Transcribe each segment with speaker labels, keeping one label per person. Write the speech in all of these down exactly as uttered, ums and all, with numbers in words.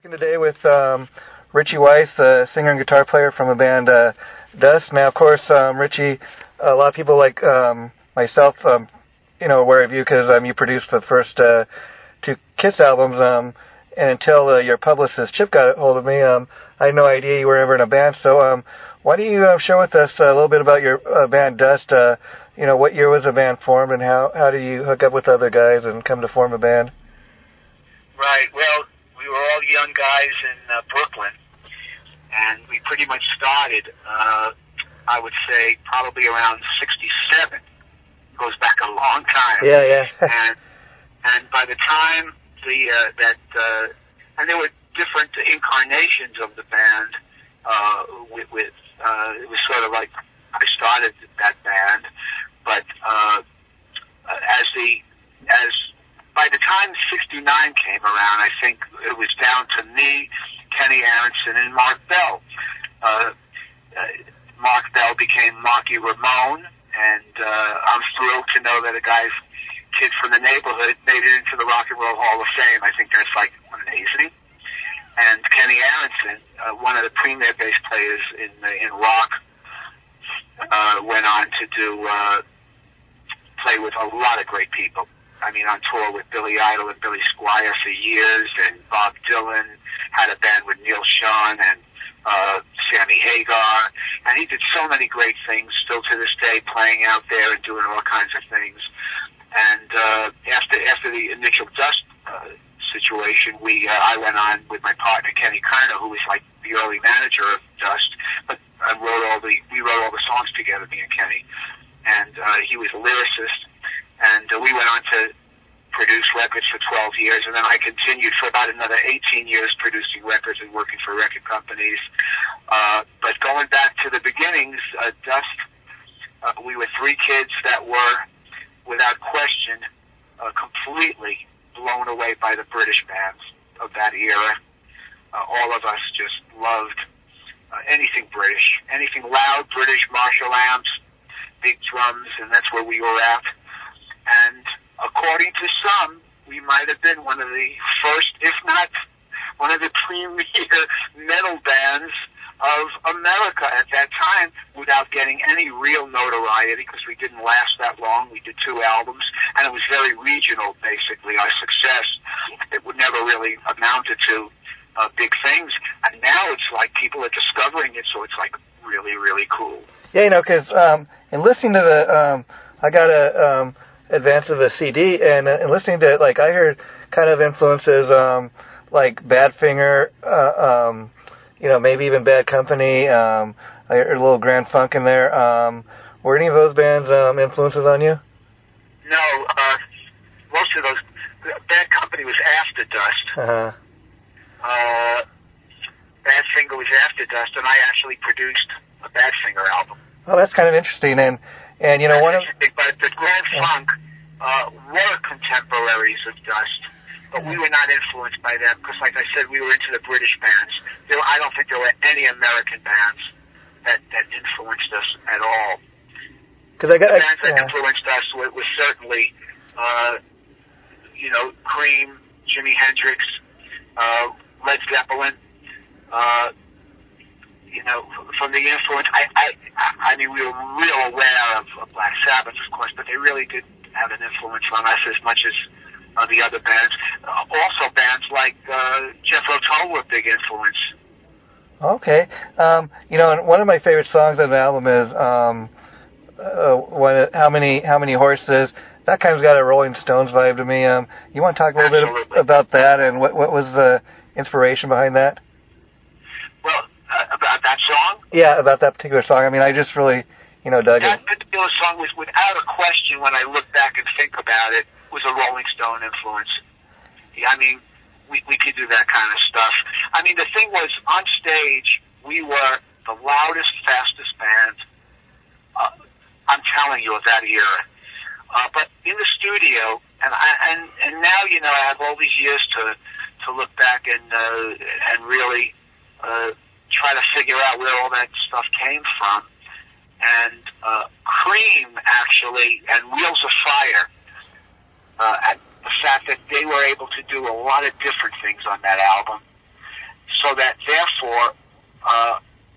Speaker 1: Today with um, Richie Weiss, a singer and guitar player from the band uh, Dust. Now, of course, um, Richie, a lot of people like um, myself, um, you know, aware of you because um, you produced the first uh, two Kiss albums. Um, and until uh, your publicist Chip got a hold of me, um, I had no idea you were ever in a band. So, um, why don't you uh, share with us a little bit about your uh, band Dust? Uh, you know, what year was the band formed, and how how did you hook up with other guys and come to form a band?
Speaker 2: Right. Well, we were all young guys in uh, Brooklyn, and we pretty much started, uh, I would say, probably around sixty-seven. Goes back a long time.
Speaker 1: Yeah, yeah.
Speaker 2: and and by the time the uh, that uh, and there were different incarnations of the band. Uh, with, with uh, it was sort of like I started that band, but uh, as the as by the time sixty-nine came around, I think it was down to me, Kenny Aronson, and Mark Bell. Uh, uh, Mark Bell became Marky Ramone, and uh, I'm thrilled to know that a guy's kid from the neighborhood made it into the Rock and Roll Hall of Fame. I think that's like amazing. And Kenny Aronson, uh, one of the premier bass players in uh, in rock, uh, went on to do uh, play with a lot of great people. I mean, on tour with Billy Idol and Billy Squier for years, and Bob Dylan, had a band with Neil Schon and uh, Sammy Hagar, and he did so many great things, still to this day, playing out there and doing all kinds of things. And uh, after after the initial Dust uh, situation, we uh, I went on with my partner Kenny Kerner, who was like the early manager of Dust, but I wrote all the we wrote all the songs together, me and Kenny, and uh, he was a lyricist. And uh, we went on to produce records for twelve years, and then I continued for about another eighteen years producing records and working for record companies. Uh, but going back to the beginnings, uh, Dust, uh, we were three kids that were, without question, uh, completely blown away by the British bands of that era. Uh, all of us just loved uh, anything British, anything loud, British Marshall amps, big drums, and that's where we were at. And according to some, we might have been one of the first, if not one of the premier metal bands of America at that time, without getting any real notoriety, because we didn't last that long. We did two albums, and it was very regional, basically, our success. It would never really amounted to uh, big things. And now it's like people are discovering it, so it's like really, really cool.
Speaker 1: Yeah, you know, because um, in listening to the, um, I got a... Um, advance of the C D, and, uh, and listening to it, like, I heard kind of influences, um, like Badfinger, uh, um, you know, maybe even Bad Company, um, I heard a little Grand Funk in there. Um, were any of those bands, um, influences on you?
Speaker 2: No, uh, most of those, Bad Company was after Dust.
Speaker 1: Uh-huh.
Speaker 2: Uh, Badfinger was after Dust, and I actually produced a Badfinger album.
Speaker 1: Oh, that's kind of interesting, and, and you know, one of...
Speaker 2: But the Grand Funk uh, were contemporaries of Dust, but we were not influenced by them because, like I said, we were into the British bands. There, I don't think there were any American bands that, that influenced us at all.
Speaker 1: Cause I got,
Speaker 2: the bands
Speaker 1: I, yeah.
Speaker 2: that influenced us were, were certainly, uh, you know, Cream, Jimi Hendrix, uh, Led Zeppelin, uh, you know, from the influence, I, I, I mean, we were real aware of, of Black Sabbath, of course, but they really did have an influence on us as much as uh, the other bands. Uh, also, bands like uh, Jethro Tull were a big influence.
Speaker 1: Okay, um, you know, and one of my favorite songs on the album is um, uh, when, "How Many How Many Horses." That kind of got a Rolling Stones vibe to me. Um, you want to talk a little
Speaker 2: Absolutely.
Speaker 1: bit about that, and what what was the inspiration behind that?
Speaker 2: Well. Uh, about that song?
Speaker 1: Yeah, about that particular song. I mean, I just really, you know, dug
Speaker 2: that
Speaker 1: it.
Speaker 2: That particular song was, without a question, when I look back and think about it, was a Rolling Stone influence. I mean, we, we could do that kind of stuff. I mean, the thing was, on stage, we were the loudest, fastest band, uh, I'm telling you, of that era. Uh, but in the studio, and, I, and and now, you know, I have all these years to, to look back and, uh, and really... Uh, try to figure out where all that stuff came from. And uh, Cream, actually, and Wheels of Fire, uh, at the fact that they were able to do a lot of different things on that album, so that therefore, uh,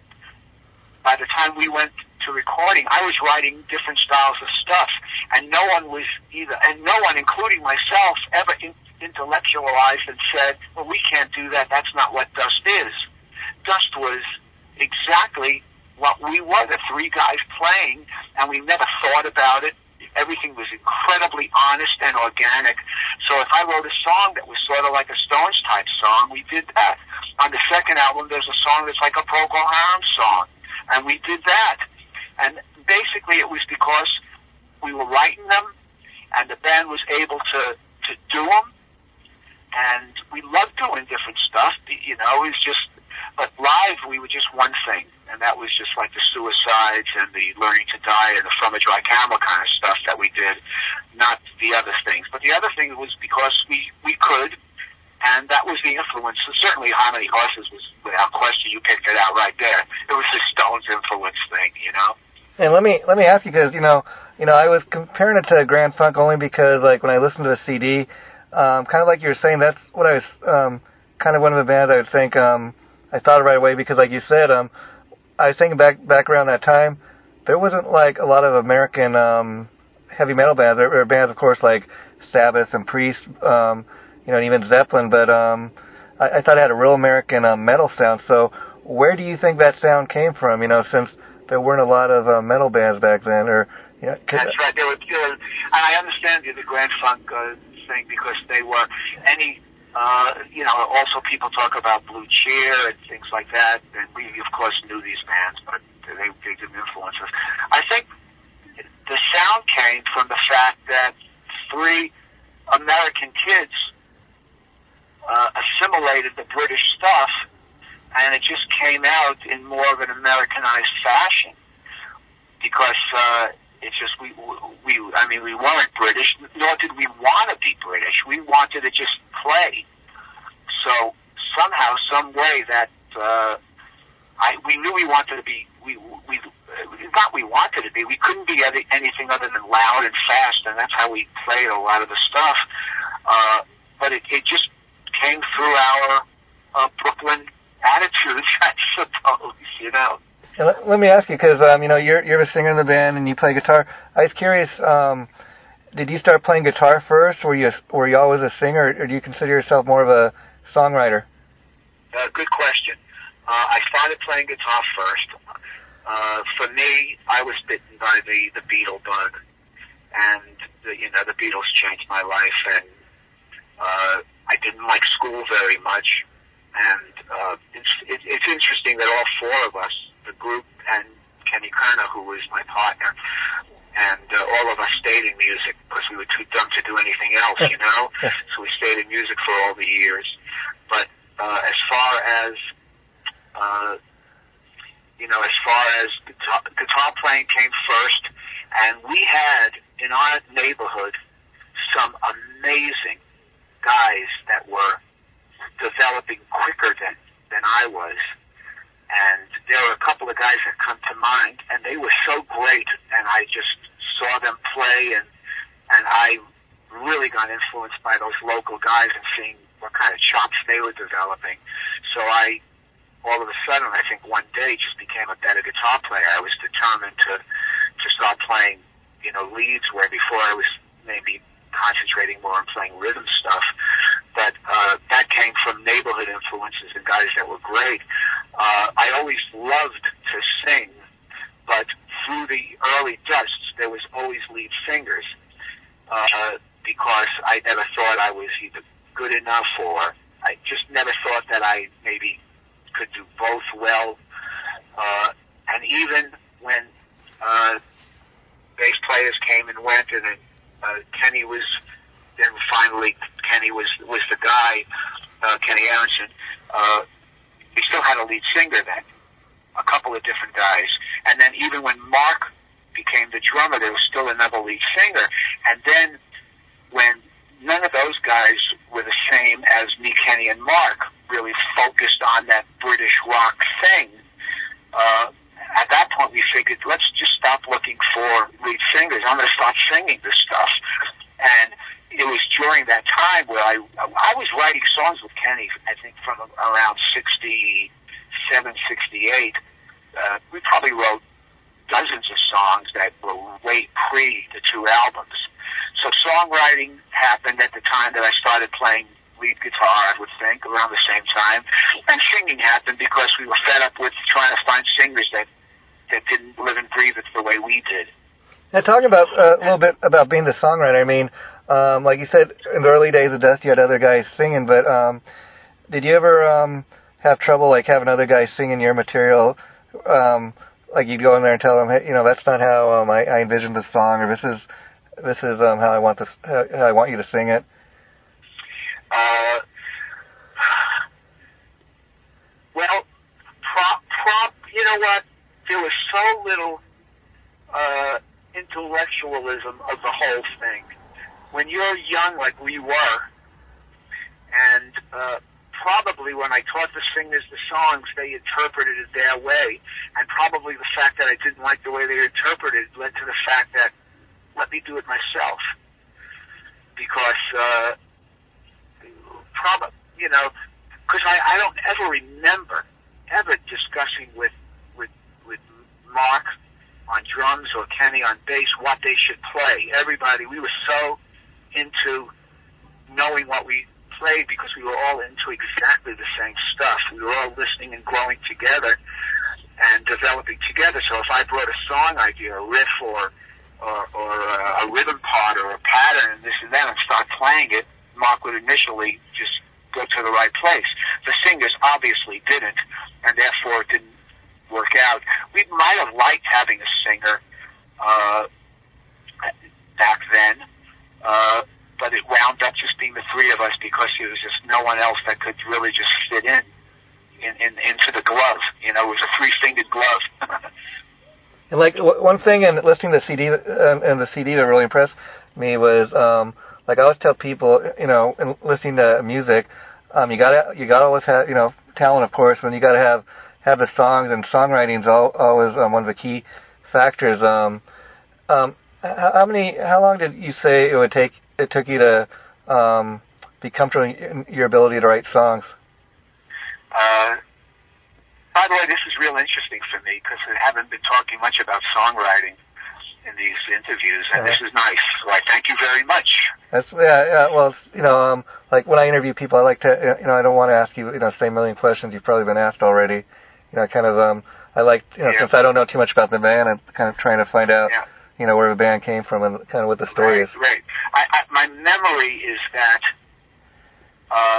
Speaker 2: by the time we went to recording, I was writing different styles of stuff, and no one was either, and no one, including myself, ever in, intellectualized and said, well, we can't do that, that's not what Dust is. Dust was exactly what we were, the three guys playing, and we never thought about it. Everything was incredibly honest and organic. So if I wrote a song that was sort of like a Stones type song, we did that. On the second album, there's a song that's like a Procol Harum song, and we did that. And basically it was because we were writing them, and the band was able to, to do them, and we loved doing different stuff, you know, it was just, but live we were just one thing, and that was just like the Suicides and the Learning to Die and the From a Dry Camel kind of stuff that we did, not the other things. But the other thing was because we, we could, and that was the influence. Certainly How Many Horses was, without question, you picked it out right there. It was the Stones influence thing, you know?
Speaker 1: And let me let me ask you, because you know, you know, I was comparing it to Grand Funk only because, like, when I listened to the C D, um, kind of like you were saying, that's what I was um, kind of one of the bands I would think. Um, I thought it right away because, like you said, um, I was thinking back back around that time, there wasn't like a lot of American um, heavy metal bands. There were bands, of course, like Sabbath and Priest, um, you know, and even Zeppelin. But um, I, I thought it had a real American uh, metal sound. So where do you think that sound came from? You know, since there weren't a lot of uh, metal bands back then, or you know,
Speaker 2: that's right. They were, they were, and I understand the, the Grand Funk uh, thing because they were any. Uh, you know, also people talk about Blue Cheer and things like that, and we, of course, knew these bands, but they, they didn't influence us. I think the sound came from the fact that three American kids uh, assimilated the British stuff, and it just came out in more of an Americanized fashion, because uh, it's just, we, we, I mean, we weren't British, nor did we want to be British. We wanted to just play. So somehow, some way that uh, I, we knew we wanted to be, we, we, not we wanted to be, we couldn't be any, anything other than loud and fast, and that's how we played a lot of the stuff. Uh, but it, it just came through our uh, Brooklyn attitudes, I suppose, you know.
Speaker 1: And let, let me ask you, because um, you know, you're you're a singer in the band and you play guitar. I was curious, um, did you start playing guitar first? Were you were you always a singer, or do you consider yourself more of a songwriter?
Speaker 2: Uh, good question. Uh, I started playing guitar first. Uh, for me, I was bitten by the the Beatle bug, and the, you know, the Beatles changed my life, and uh, I didn't like school very much. And uh, it's it, it's interesting that all four of us, the group and Kenny Kerner, who was my partner, and uh, all of us stayed in music because we were too dumb to do anything else, you know? So we stayed in music for all the years. But uh, as far as, uh, you know, as far as guitar, guitar playing came first, and we had in our neighborhood some amazing guys that were developing quicker than, than I was. And there were a couple of guys that come to mind, and they were so great, and I just saw them play, and and I really got influenced by those local guys and seeing what kind of chops they were developing. So I, all of a sudden, I think one day just became a better guitar player. I was determined to, to start playing, you know, leads where before I was maybe concentrating more on playing rhythm stuff. But uh, that came from neighborhood influences and guys that were great. Uh, I always loved to sing, but through the early Dusts, there was always lead singers uh, because I never thought I was either good enough, or I just never thought that I maybe could do both well. Uh, and even when uh, bass players came and went, and then uh, Kenny was, then finally Kenny was was the guy, uh, Kenny Aronson. Uh, we still had a lead singer then, a couple of different guys. And then even when Mark became the drummer, there was still another lead singer. And then when none of those guys were the same as me, Kenny, and Mark, really focused on that British rock thing, uh, at that point we figured, let's just stop looking for lead singers. I'm going to start singing this stuff. And it was during that time where I I was writing songs with Kenny, I think from around sixty-seven, sixty-eight. Uh, we probably wrote dozens of songs that were way pre the two albums. So songwriting happened at the time that I started playing lead guitar, I would think, around the same time. And singing happened because we were fed up with trying to find singers that, that didn't live and breathe it the way we did.
Speaker 1: Now, talking about uh, a little bit about being the songwriter, I mean, um, like you said, in the early days of Dust, you had other guys singing, but um, did you ever um, have trouble, like, having other guys singing your material? Um, like, you'd go in there and tell them, hey, you know, that's not how um, I, I envisioned the song, or this is this is um, how I want this, how, how I want you to sing it.
Speaker 2: Uh, well, prop, prop, you know what? There was so little uh, intellectualism of the whole thing. When you're young like we were, and uh, probably when I taught the singers the songs, they interpreted it their way, and probably the fact that I didn't like the way they interpreted it led to the fact that, let me do it myself. Because, uh, probably, you know, because I, I don't ever remember ever discussing with, with, with Mark on drums or Kenny on bass what they should play. Everybody, we were so into knowing what we played because we were all into exactly the same stuff. We were all listening and growing together and developing together. So if I brought a song idea, a riff or or, or a, a rhythm part or a pattern and this and that and start playing it, Mark would initially just go to the right place. The singers obviously didn't, and therefore it didn't work out. We might have liked having a singer uh, back then, uh, but it wound up just being the three of us because there was just no one else that could really just fit in, in, in into the glove. You know, it was a three-fingered glove.
Speaker 1: And like w- one thing, in listening to the C D uh, and the C D that really impressed me was, um, like I always tell people, you know, in listening to music, um, you gotta you gotta always have, you know, talent, of course, and you gotta have have the songs, and songwriting is all, always um, one of the key factors. Um, um, how many? How long did you say it would take? It took you to um, be comfortable in your ability to write songs?
Speaker 2: Uh, by the way, this is real interesting for me because I haven't been talking much about songwriting in these interviews, and uh-huh. This is nice. So I thank you very much.
Speaker 1: That's yeah, yeah. Well, it's, you know, um, like when I interview people, I like to, you know, I don't want to ask you, you know, same million questions you've probably been asked already. You know, kind of, um, I like, you know, yeah. Since I don't know too much about the band, I'm kind of trying to find out, yeah. you know, where the band came from and kind of what the story
Speaker 2: right,
Speaker 1: is.
Speaker 2: Right. I, I, my memory is that uh,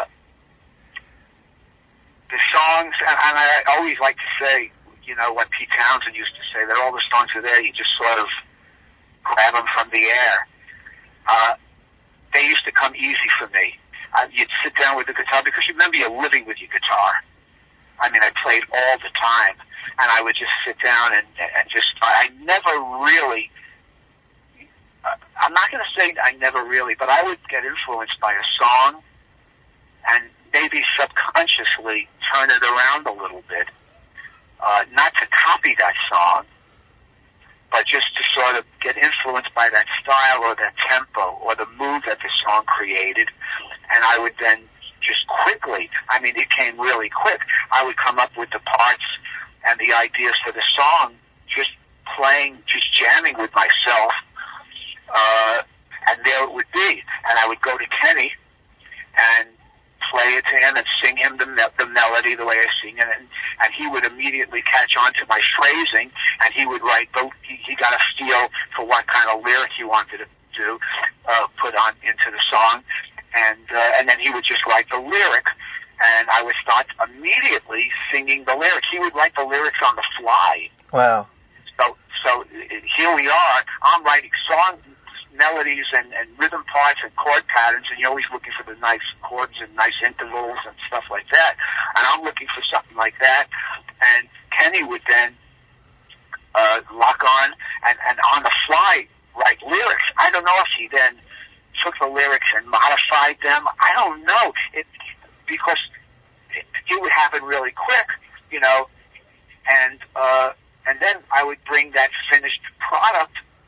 Speaker 2: the songs, and, and I always like to say, you know, what Pete Townsend used to say, that all the songs are there, you just sort of grab them from the air. Uh, they used to come easy for me. Uh, you'd sit down with the guitar, because you remember you're living with your guitar. I mean, I played all the time, and I would just sit down and, and just, I never really, uh, I'm not going to say I never really, but I would get influenced by a song and maybe subconsciously turn it around a little bit. Uh, not to copy that song, but just to sort of get influenced by that style or that tempo or the mood that the song created, and I would then just quickly, I mean, it came really quick. I would come up with the parts and the ideas for the song, just playing, just jamming with myself, uh, and there it would be. And I would go to Kenny and play it to him and sing him the, me- the melody the way I sing it, and, and he would immediately catch on to my phrasing, and he would write, both, he, he got a feel for what kind of lyric he wanted to do, uh, put on into the song. And uh, and then he would just write the lyric, and I would start immediately singing the lyric. He would write the lyrics on the fly.
Speaker 1: Wow.
Speaker 2: So so here we are. I'm writing song melodies and, and rhythm parts and chord patterns, and you're always looking for the nice chords and nice intervals and stuff like that. And I'm looking for something like that. And Kenny would then uh, lock on and, and on the fly write lyrics. I don't know if he then took the lyrics and modified them. I don't know. It, because it, it would happen really quick, you know, and uh, and then I would bring that finished product.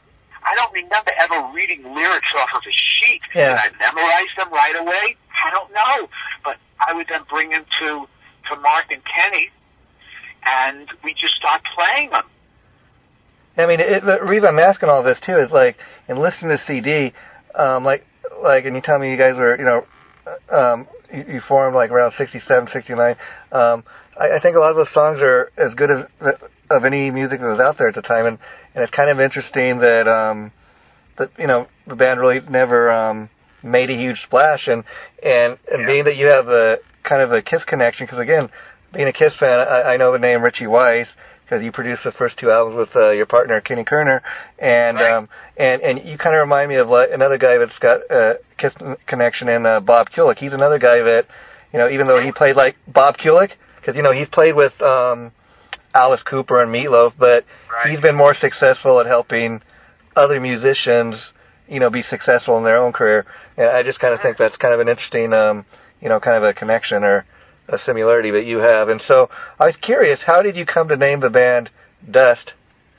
Speaker 2: I don't remember ever reading lyrics off of a sheet.
Speaker 1: Yeah.
Speaker 2: Did I memorize them right away? I don't know. But I would then bring them to, to Mark and Kenny, and we just start playing them.
Speaker 1: I mean, it, the reason I'm asking all this, too, is, like, in listening to C D, um, like, like, and you tell me you guys were, you know, um, you, you formed, like, around sixty-seven, sixty-nine. Um, I, I think a lot of those songs are as good as of any music that was out there at the time, and, and it's kind of interesting that, um, that, you know, the band really never um, made a huge splash, and, and, and
Speaker 2: Yeah.
Speaker 1: being that you have a kind of a Kiss connection, because, again, being a Kiss fan, I, I know the name Richie Weiss, because you produced the first two albums with uh, your partner Kenny Kerner, and
Speaker 2: Right.
Speaker 1: um, and and you kind of remind me of like another guy that's got a Kiss connection in uh, Bob Kulick. He's another guy that, you know, even though he played like Bob Kulick, because you know he's played with um, Alice Cooper and Meatloaf, but
Speaker 2: Right.
Speaker 1: he's been more successful at helping other musicians, you know, be successful in their own career. And I just kind of think that's kind of an interesting, um, you know, kind of a connection or a similarity that you have. And so I was curious, how did you come to name the band Dust?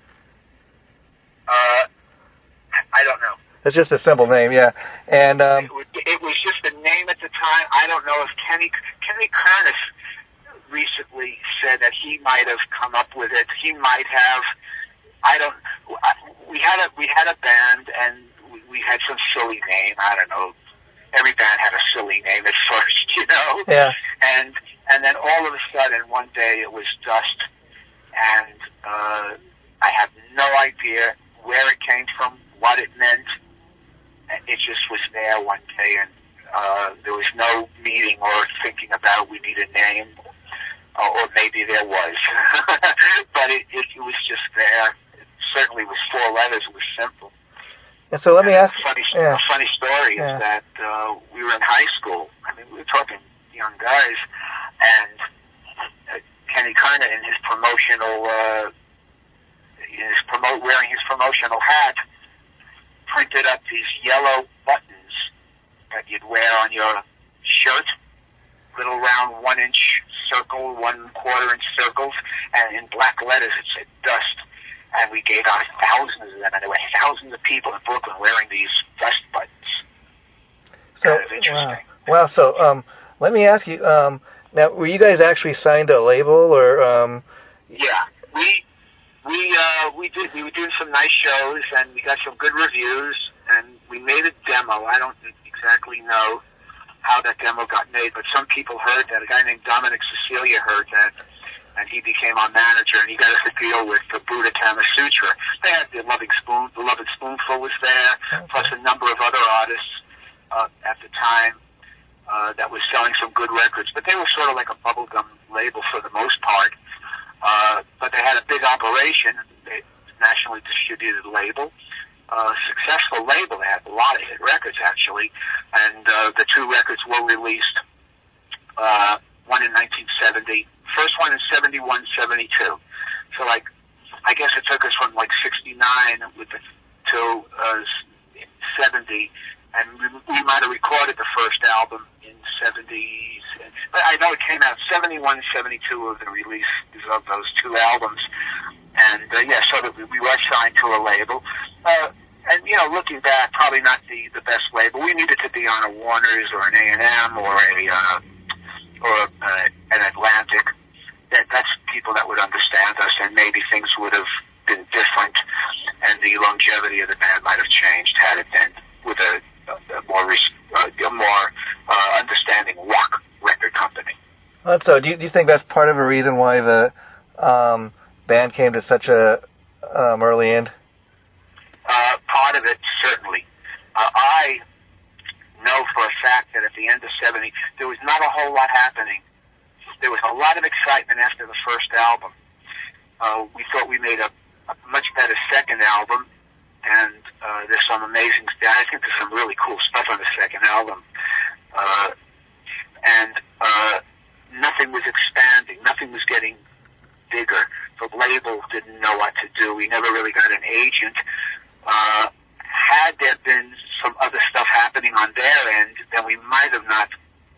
Speaker 2: Uh, I don't know.
Speaker 1: It's just a simple name, yeah. And um,
Speaker 2: it, was, it was just a name at the time. I don't know if Kenny Kenny Kernis recently said that he might have come up with it. He might have. I don't. I, we had a we had a band, and we, we had some silly name. I don't know. Every band had a silly name at first, you know.
Speaker 1: Yeah.
Speaker 2: And and then all of a sudden, one day it was Dust, and uh, I have no idea where it came from, what it meant. And it just was there one day, and uh, there was no meeting or thinking about we need a name, or, or maybe there was, but it, it, it was just there. It certainly was four letters. It was simple.
Speaker 1: And so let me ask.
Speaker 2: A funny,
Speaker 1: yeah.
Speaker 2: a funny story
Speaker 1: yeah.
Speaker 2: is that uh, we were in high school. I mean, we were talking young guys, and uh, Kenny Kerner in his promotional, uh, in his promote wearing his promotional hat, printed up these yellow buttons that you'd wear on your shirt, little round one-inch circle, one-quarter-inch circles, and in black letters it said Dust. And we gave out thousands of them, and there were thousands of people in Brooklyn wearing these Dust buttons.
Speaker 1: So,
Speaker 2: kind of interesting.
Speaker 1: Wow. wow. So um, let me ask you, um, now, were you guys actually signed to a label, or? Um...
Speaker 2: Yeah, we we uh, we did. We were doing some nice shows, and we got some good reviews, and we made a demo. I don't exactly know how that demo got made, but some people heard that. A guy named Dominic Cecilia heard that, and he became our manager, and he got us a deal with the Buddha Kama Sutra. They had the Loving Spoon, the Loving Spoonful was there, okay. plus a number of other artists uh, at the time uh, that was selling some good records. But they were sort of like a bubblegum label for the most part. Uh, but they had a big operation, they nationally distributed label, uh, successful label. They had a lot of hit records, actually, and uh, the two records were released, uh, one in nineteen seventy, first one in seventy-one, seventy-two. So, like, I guess it took us from, like, sixty-nine with the, to uh, seventy, and we, we might have recorded the first album in seventies. But I know it came out seventy-one, seventy-two of the releases of those two albums. And, uh, yeah, so that we, we were signed to a label. Uh, and, you know, looking back, probably not the, the best label. We needed to be on a Warner's or an A and M or a... Uh, or uh, an Atlantic, that that's people that would understand us, and maybe things would have been different, and the longevity of the band might have changed had it been with a, a more uh, a more uh, understanding rock record company.
Speaker 1: Well, so do you, do you think that's part of a reason why the um, band came to such a um, early end?
Speaker 2: Uh, part of it, certainly. Uh, I know for a fact that at the end of seventy, there was not a whole lot happening. There was a lot of excitement after the first album. Uh, we thought we made a, a much better second album, and uh, there's some amazing, I think there's some really cool stuff on the second album. Uh, and uh, nothing was expanding. Nothing was getting bigger. The label didn't know what to do. We never really got an agent. Uh, had there been some other stuff happening on their end, then we might have not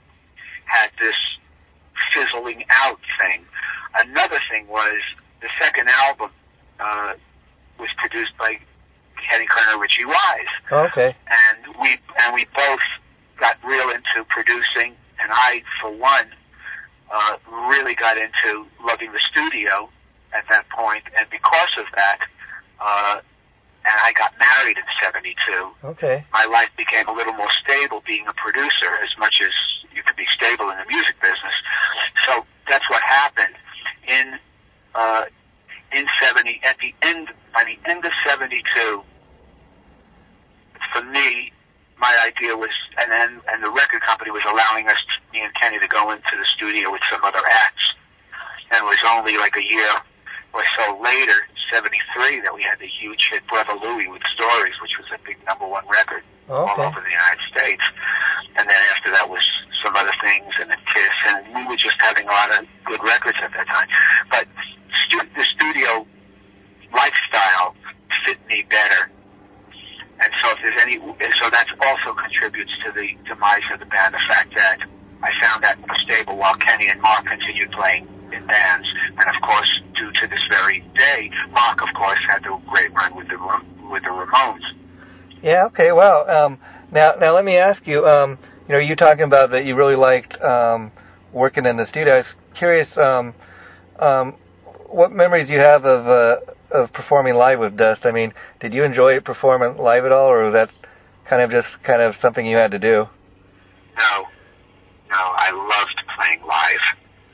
Speaker 2: had this fizzling out thing. Another thing was the second album uh, was produced by Kenny Kerner, Richie Wise.
Speaker 1: Oh, okay.
Speaker 2: And we and we both got real into producing, and I, for one, uh, really got into loving the studio at that point, and because of that, uh, and I got married in seventy-two.
Speaker 1: Okay.
Speaker 2: My life became a little more stable being a producer, as much as you could be stable in the music business. So that's what happened. In uh, in seventy, at the end, by the end of seventy-two, for me, my idea was, and then and the record company was allowing us, me and Kenny, to go into the studio with some other acts. And it was only like a year or so later, seventy-three, that we had the huge hit Brother Louie with Stories, which was a big number one record
Speaker 1: Okay.
Speaker 2: all over the United States. And then after that was some other things, and then Kiss, and we were just having a lot of good records at that time. But stu- the studio lifestyle fit me better. And so if there's any, so that also contributes to the demise of the band, the fact that I found that more stable while Kenny and Mark continued playing in bands. And of course, due to this very day, Mark, of course, had the great run with the with the Ramones.
Speaker 1: Yeah. Okay. Well, um, now now let me ask you. Um, you know, you talking about that you really liked um, working in the studio. I was curious. Um, um, what memories do you have of uh, of performing live with Dust? I mean, did you enjoy performing live at all, or was that kind of just kind of something you had to do?
Speaker 2: No, no, I loved playing live.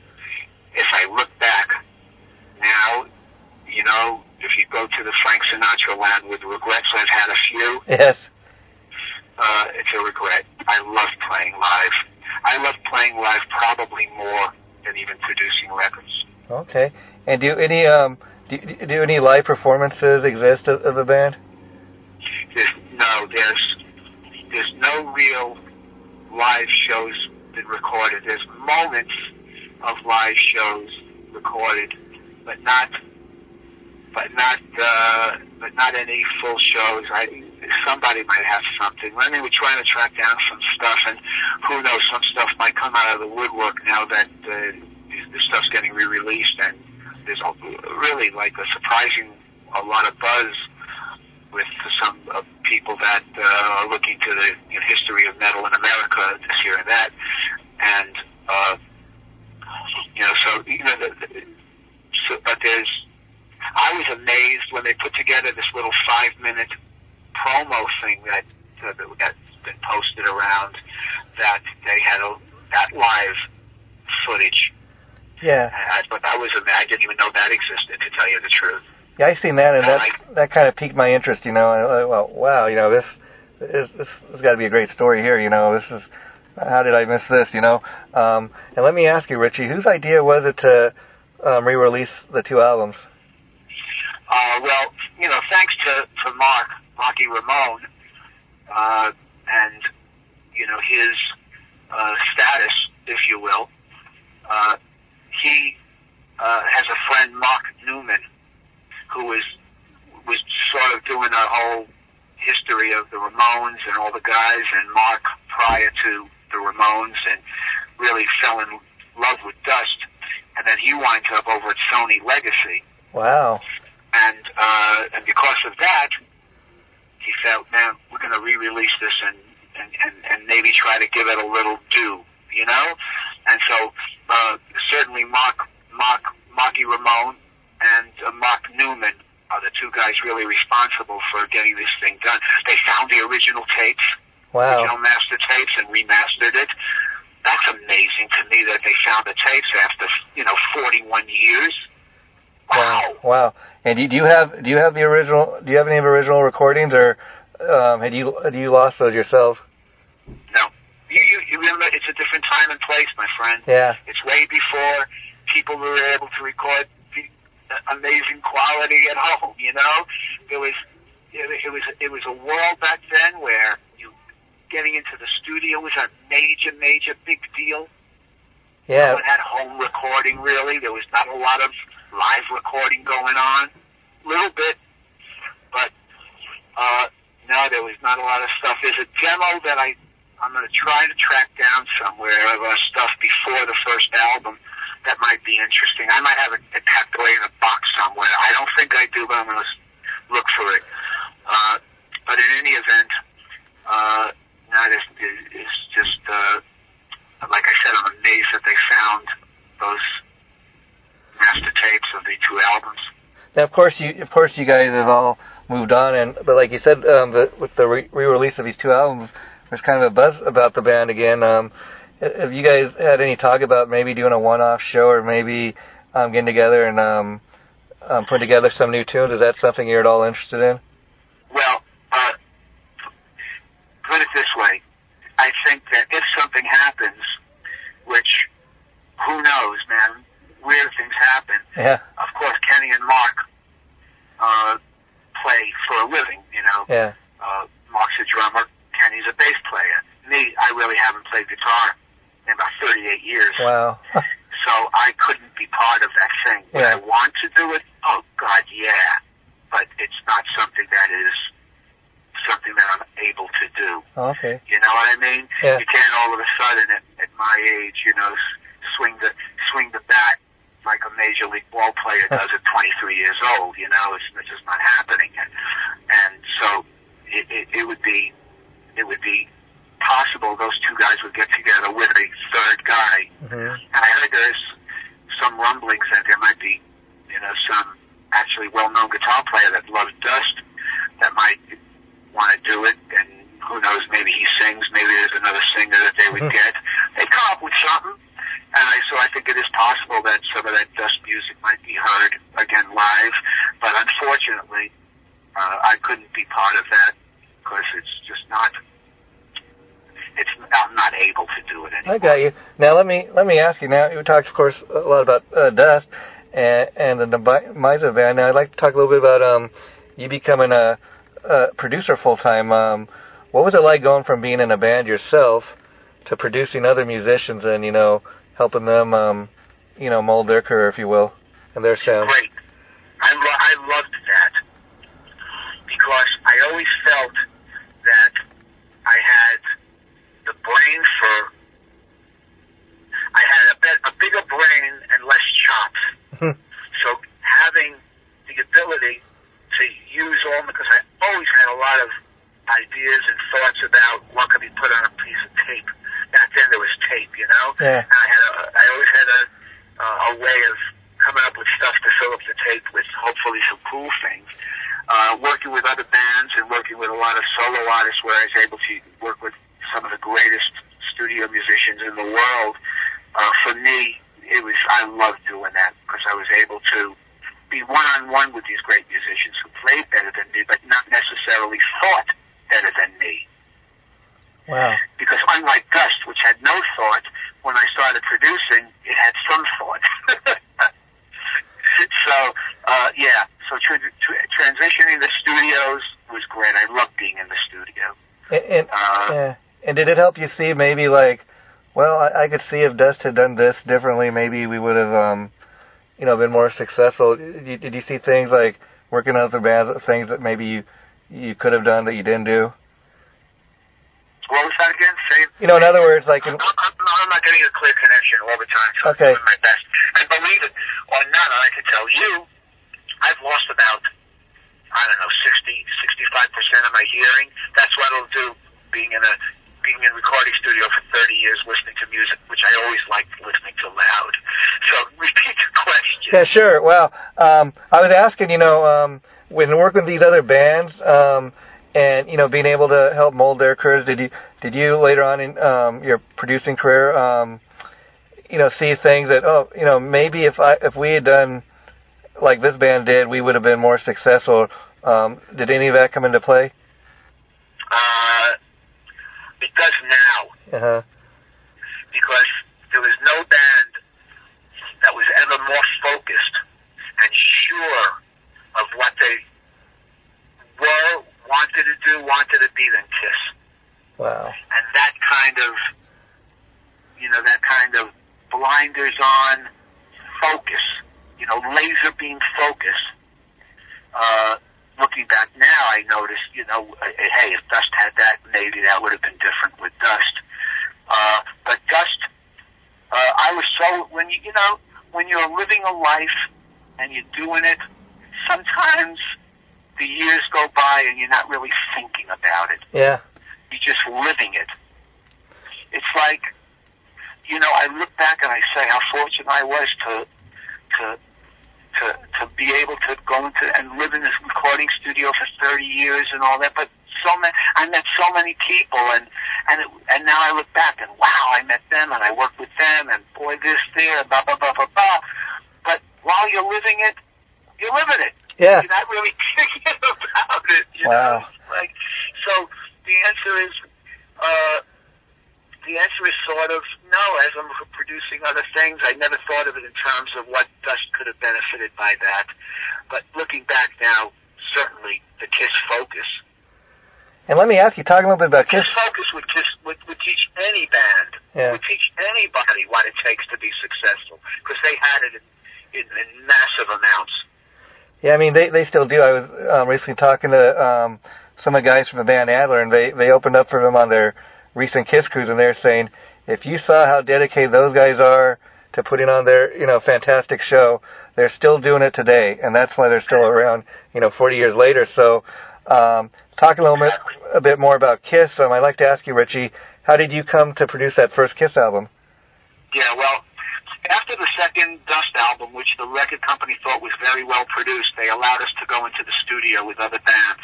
Speaker 2: If I look back now, you know, if you go to the Frank Sinatra land with regrets, I've had a few.
Speaker 1: Yes.
Speaker 2: Uh, it's a regret. I love playing live. I love playing live probably more than even producing records.
Speaker 1: Okay. And do any um do, do any live performances exist of, of the band?
Speaker 2: There's, no, there's there's no real live shows been recorded. There's moments of live shows recorded, but not, but not, uh, but not any full shows. I, somebody might have something. I mean, we're trying to track down some stuff, and who knows, some stuff might come out of the woodwork now that uh, this stuff's getting re-released, and there's a, really like a surprising a lot of buzz with some uh, people that uh, are looking to the you know, history of metal in America, this here and that, and. Uh, You know, so, you know, the, the, so, but there's, I was amazed when they put together this little five-minute promo thing that, uh, that that's been posted around, that they had a, that live footage.
Speaker 1: Yeah.
Speaker 2: And I, but I was, I didn't even know that existed, to tell you the truth.
Speaker 1: Yeah, I seen that, and
Speaker 2: and
Speaker 1: that
Speaker 2: I,
Speaker 1: that kind of piqued my interest, you know. And I, well, wow, you know, this is this has got to be a great story here, you know. This is, how did I miss this, you know? Um, and let me ask you, Richie, whose idea was it to um, re-release the two albums?
Speaker 2: Uh, well, you know, thanks to, to Mark, Marky Ramone, uh, and, you know, his uh, status, if you will. Uh, he uh, has a friend, Mark Newman, who was, was sort of doing a whole history of the Ramones and all the guys, and Mark, prior to the Ramones, and really fell in love with Dust. And then he winds up over at Sony Legacy.
Speaker 1: Wow.
Speaker 2: And uh, and because of that, he felt, man, we're going to re-release this and, and, and, and maybe try to give it a little due, you know? And so uh, certainly Mark, Mark, Marky Ramone and uh, Mark Newman are the two guys really responsible for getting this thing done. They found the original tapes.
Speaker 1: Wow.
Speaker 2: Original master tapes, and remastered it. That's amazing to me that they found the tapes after, you know, forty-one years. Wow.
Speaker 1: Wow. Wow. And do you have do you have the original? Do you have any original recordings, or um, had you do you lost those yourself?
Speaker 2: No. You, you you remember, it's a different time and place, my friend.
Speaker 1: Yeah.
Speaker 2: It's way before people were able to record the amazing quality at home. You know, there was it, it was it was a world back then where you. Getting into the studio was a major, major big deal.
Speaker 1: Yeah.
Speaker 2: No one had home recording, really. There was not a lot of live recording going on. A little bit. But, uh, no, there was not a lot of stuff. There's a demo that I, I'm going to try to track down somewhere of uh, stuff before the first album that might be interesting. I might have it packed away in a box somewhere. I don't think I do, but I'm going to look for it. Uh, but in any event, uh, that is, is just, uh, like I said, I'm amazed that they found those master tapes of the two albums.
Speaker 1: Now, of course, you of course you guys have all moved on, and but like you said, um, the, with the re- re-release of these two albums, there's kind of a buzz about the band again. Um, have you guys had any talk about maybe doing a one-off show, or maybe um, getting together and um, um, putting together some new tunes? Is that something you're at all interested in?
Speaker 2: Well, uh, put it this way. I think that if something happens, which, who knows, man, weird things happen.
Speaker 1: Yeah.
Speaker 2: Of course, Kenny and Mark uh, play for a living, you know.
Speaker 1: Yeah.
Speaker 2: Uh, Mark's a drummer, Kenny's a bass player. Me, I really haven't played guitar in about thirty-eight years.
Speaker 1: Wow.
Speaker 2: So I couldn't be part of that thing. Would
Speaker 1: Yeah.
Speaker 2: I want to do it? Oh, God, yeah. But it's not something that is something that I'm able to do.
Speaker 1: Oh, okay.
Speaker 2: You know what I mean?
Speaker 1: Yeah.
Speaker 2: You can't all of a sudden at, at my age, you know, swing the swing the bat like a major league ball player does at twenty-three years old. You know, it's, it's just not happening. And, and so it, it, it would be it would be possible those two guys would get together with a third guy.
Speaker 1: Mm-hmm.
Speaker 2: And I heard there's some rumblings that there might be, you know, some actually well-known guitar player that loves Dust that might want to do it, and who knows, maybe he sings, maybe there's another singer that they would
Speaker 1: Mm-hmm.
Speaker 2: get. They come up with something, and I, so I think it is possible that some of that Dust music might be heard again live, but unfortunately, uh, I couldn't be part of that because it's just not, it's, I'm not able to do it anymore.
Speaker 1: I got you. Now let me let me ask you. Now you talked, of course, a lot about uh, Dust and, and the Demise band. Now I'd like to talk a little bit about um, you becoming a, a producer full time. Um, what was it like going from being in a band yourself to producing other musicians and you know helping them um, you know mold their career, if you will, and their sound?
Speaker 2: Great. I, lo- I loved that because I always felt that I had the brain for, I had a, bit, a bigger brain and less chops. So having the ability to use all, because I always had a lot of ideas and thoughts about what could be put on a piece of tape. Back then there was tape, you know?
Speaker 1: Yeah.
Speaker 2: And I had a, I always had a, uh, a way of coming up with stuff to fill up the tape with hopefully some cool things. Uh, working with other bands and working with a lot of solo artists where I was able to work with some of the greatest studio musicians in the world. Uh, for me, it was, I loved doing that because I was able to be one-on-one with these great musicians who played better than me, but not necessarily thought better than me.
Speaker 1: Wow.
Speaker 2: Because unlike Dust, which had no thought, when I started producing, it had some thought. So, uh, yeah, so tra- tra- transitioning the studios was great. I loved being in the studio.
Speaker 1: And, and,
Speaker 2: Uh,
Speaker 1: yeah. And did it help you see maybe like, well, I, I could see if Dust had done this differently, maybe we would have, um, you know, been more successful. Did you, did you see things like working on other bands, things that maybe you you could have done that you didn't do?
Speaker 2: What was that again? Say,
Speaker 1: You know, in other words, like... In,
Speaker 2: I'm, I'm, I'm not getting a clear connection all the time, so
Speaker 1: Okay.
Speaker 2: I'm doing my best. And believe it or not, I can tell you, I've lost about, I don't know, sixty, sixty-five percent of my hearing. That's what it'll do being in a being in a recording studio for thirty years listening to music, which I always liked listening to loud. So repeat the question.
Speaker 1: Yeah, sure. Well, um, I was asking, you know, um, when working with these other bands, um, and you know, being able to help mold their careers, did you did you later on in um, your producing career, um, you know, see things that oh, you know, maybe if I if we had done like this band did, we would have been more successful. Um, did any of that come into play?
Speaker 2: Uh, it does now.
Speaker 1: Uh-huh.
Speaker 2: Because there was no band that was ever more focused and sure of what they were, wanted to do, wanted to be than Kiss.
Speaker 1: Wow.
Speaker 2: And that kind of, you know, that kind of blinders on focus, you know, laser beam focus. Uh, looking back now, I noticed, you know, hey, if Dust had that, maybe that would have been different with Dust. Uh, but Dust, uh, I was so, when you, you know, when you're living a life and you're doing it, sometimes the years go by and you're not really thinking about it.
Speaker 1: Yeah.
Speaker 2: You're just living it. It's like, you know, I look back and I say how fortunate I was to to to to be able to go into and live in this recording studio for thirty years and all that. But so many, I met so many people, and and it, and now I look back and wow, I met them and I worked with them, and boy, this there, blah blah blah blah blah. But while you're living it, you're living it.
Speaker 1: Yeah.
Speaker 2: You're not really thinking about it. You
Speaker 1: Wow.
Speaker 2: know? Like, so the answer is. Uh, The answer is sort of no. As I'm producing other things, I never thought of it in terms of what Dust could have benefited by that. But looking back now, certainly the KISS focus.
Speaker 1: And let me ask you, talking a little bit about KISS.
Speaker 2: KISS focus would, KISS, would, would teach any band,
Speaker 1: Yeah.
Speaker 2: would teach anybody what it takes to be successful, because they had it in, in, in massive amounts.
Speaker 1: Yeah, I mean, they they still do. I was um, recently talking to um, some of the guys from the band Adler, and they, they opened up for them on their recent KISS cruise, and they're saying, if you saw how dedicated those guys are to putting on their, you know, fantastic show, they're still doing it today, and that's why they're still around, you know, forty years later. So, um, talking a little bit, a bit more about KISS, um, I'd like to ask you, Richie, how did you come to produce that first KISS album?
Speaker 2: Yeah, well, after the second Dust album, which the record company thought was very well produced, they allowed us to go into the studio with other bands.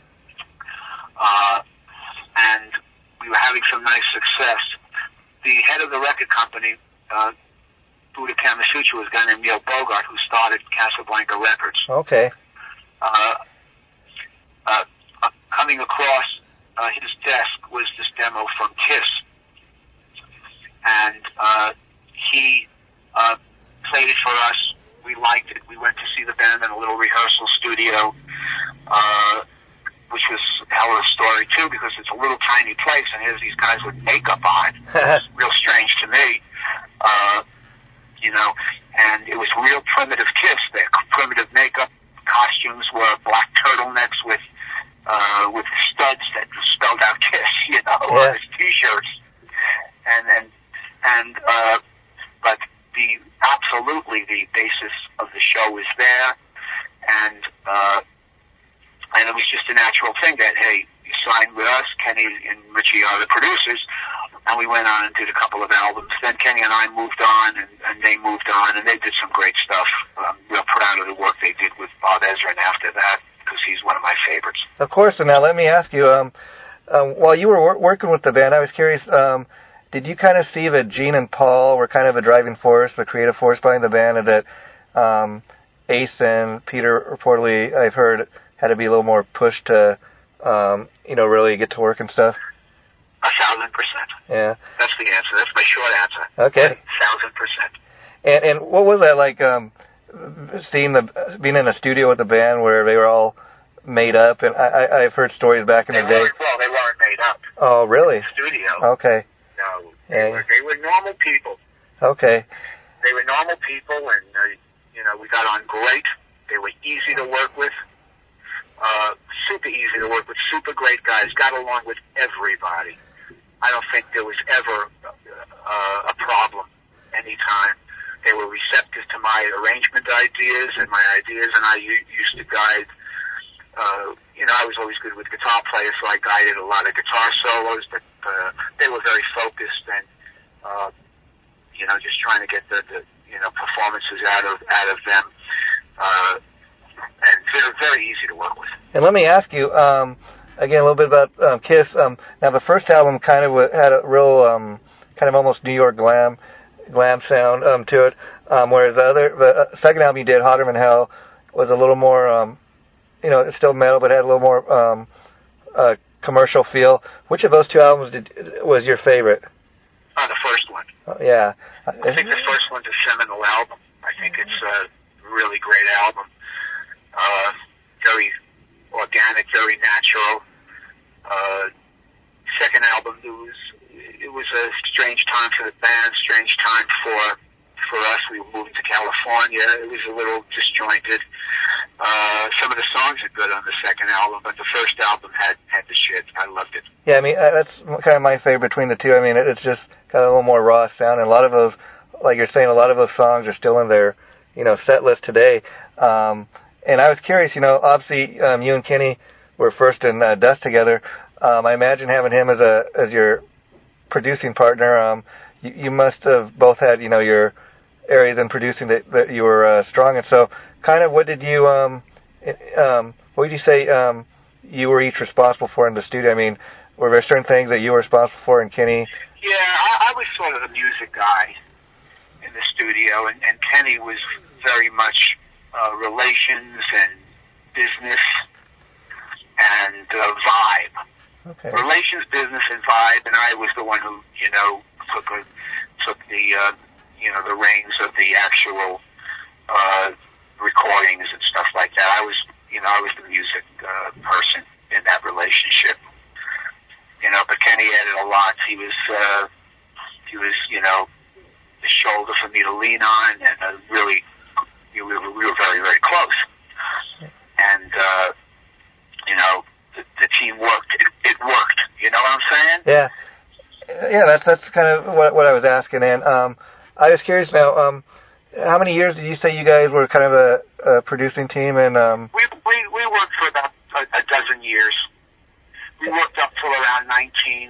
Speaker 2: Uh, and we were having some nice success. The head of the record company, uh, Buddha Kamasutra, was a guy named Neil Bogart, who started Casablanca Records.
Speaker 1: Okay.
Speaker 2: Uh, uh, uh, coming across uh, his desk was this demo from KISS. And uh, he uh, played it for us. We liked it. We went to see the band in a little rehearsal studio. Uh, which was a hell of a story, too, because it's a little tiny place, and here's these guys with makeup on. It's real strange to me, uh, you know, and it was real primitive KISS. Their primitive makeup costumes were black turtlenecks with uh, with studs that spelled out KISS, you know,
Speaker 1: yeah.
Speaker 2: on his T-shirts. And, and, and uh, but the, absolutely the basis of the show was there, and, uh, And it was just a natural thing that, hey, you signed with us, Kenny and Richie are the producers, and we went on and did a couple of albums. Then Kenny and I moved on, and, and they moved on, and they did some great stuff. I'm real proud of the work they did with Bob Ezrin after that, because he's one of my favorites.
Speaker 1: Of course, and now let me ask you, um, um, while you were wor- working with the band, I was curious, um, did you kind of see that Gene and Paul were kind of a driving force, the creative force behind the band, and that um, Ace and Peter reportedly, I've heard, had to be a little more pushed to, um, you know, really get to work and stuff?
Speaker 2: A thousand percent.
Speaker 1: Yeah.
Speaker 2: That's the answer. That's my short answer.
Speaker 1: Okay.
Speaker 2: A thousand percent.
Speaker 1: And and what was that like, um, seeing the, being in a studio with the band where they were all made up? And I, I, I've heard stories back in
Speaker 2: they
Speaker 1: the day.
Speaker 2: Well, they weren't made up.
Speaker 1: Oh, really?
Speaker 2: In the studio.
Speaker 1: Okay.
Speaker 2: No. They,
Speaker 1: Yeah.
Speaker 2: were, they were normal people.
Speaker 1: Okay.
Speaker 2: They were normal people, and, uh, you know, we got on great. They were easy to work with. Uh, super easy to work with, super great guys, got along with everybody. I don't think there was ever uh, a problem anytime. They were receptive to my arrangement ideas and my ideas, and I u- used to guide, uh, you know, I was always good with guitar players, so I guided a lot of guitar solos, but uh, they were very focused and, uh, you know, just trying to get the, the you know, performances out of, out of them. Uh, And they're very easy to work with.
Speaker 1: And let me ask you, um, again, a little bit about um, KISS. Um, now, the first album kind of had a real, um, kind of almost New York glam, glam sound um, to it, um, whereas the other, the second album you did, Hotter Than Hell, was a little more, um, you know, it's still metal, but had a little more um, uh, commercial feel. Which of those two albums did, was your favorite?
Speaker 2: Uh, the first one.
Speaker 1: Uh, yeah.
Speaker 2: I think the first one's a seminal album. I think it's a really great album. Uh, very organic, very natural. Uh, second album, it was it was a strange time for the band, strange time for for us. We were moving to California. It was a little disjointed. Uh, some of the songs are good on the second album, but the first album had had the shit. I loved it.
Speaker 1: Yeah, I mean uh, that's kind of my favorite between the two. I mean it's just got a little more raw sound, and a lot of those, like you're saying, a lot of those songs are still in their, you know, set list today. Um, and I was curious, you know, obviously um, you and Kenny were first in uh, Dust together. Um, I imagine having him as a as your producing partner, um, you, you must have both had, you know, your areas in producing that, that you were uh, strong in. So, kind of, what did you, um, um, what would you say um, you were each responsible for in the studio? I mean, were there certain things that you were responsible for, and Kenny?
Speaker 2: Yeah, I, I was sort of the music guy in the studio, and, and Kenny was very much uh, relations and business and uh, vibe.
Speaker 1: Okay.
Speaker 2: Relations, business, and vibe, and I was the one who, you know, took a, took the, uh, you know, the reins of the actual uh, recordings and stuff like that. I was, you know, I was the music uh, person in that relationship. You know, but Kenny added a lot. He was, uh, he was, you know, the shoulder for me to lean on, and uh, really, we were, we were very, very close. And, uh, you know, the, the team worked. It, it worked. You know what I'm saying?
Speaker 1: Yeah. Yeah, that's that's kind of what what I was asking. And um, I was curious now, um, how many years did you say you guys were kind of a, a producing team? And um,
Speaker 2: we, we, we worked for about a, a dozen years. We worked up till around nineteen,